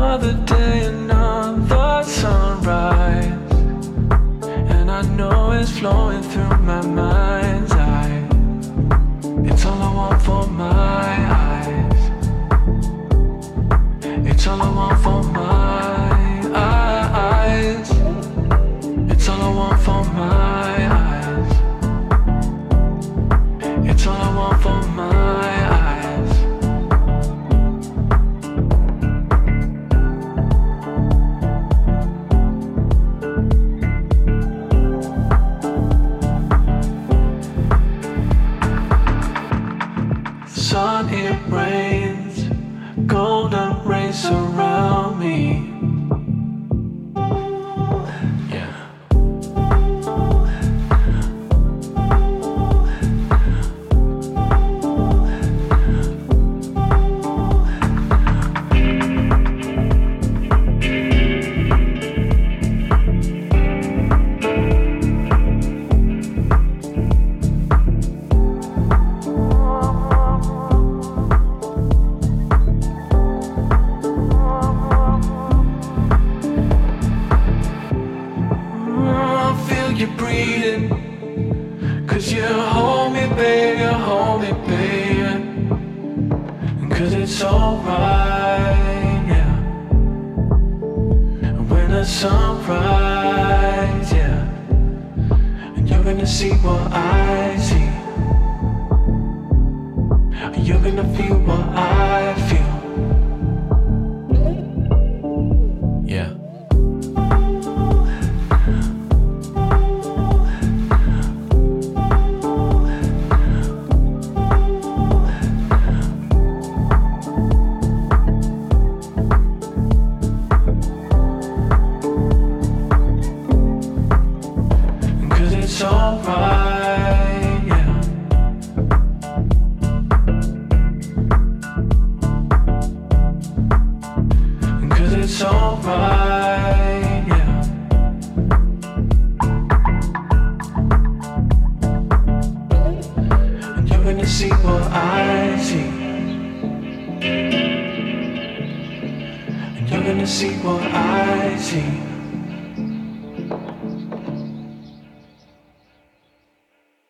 Another day, another sunrise, and I know it's flowing through my mind's eye. It's all I want for my eyes. It's all I want for my eyes. It's all I want for my eyes. It's all I want for my eyes. Sun, it rains, golden rays surround me. Yeah. You breathing, 'cause you hold me, baby, hold me, baby, 'cause it's alright, yeah. When the sunrise, yeah, and you're gonna see what I see. You're gonna feel what I feel, yeah. It's alright, yeah. Cause it's alright, yeah. And you're gonna see what I see. And you're gonna see what I see.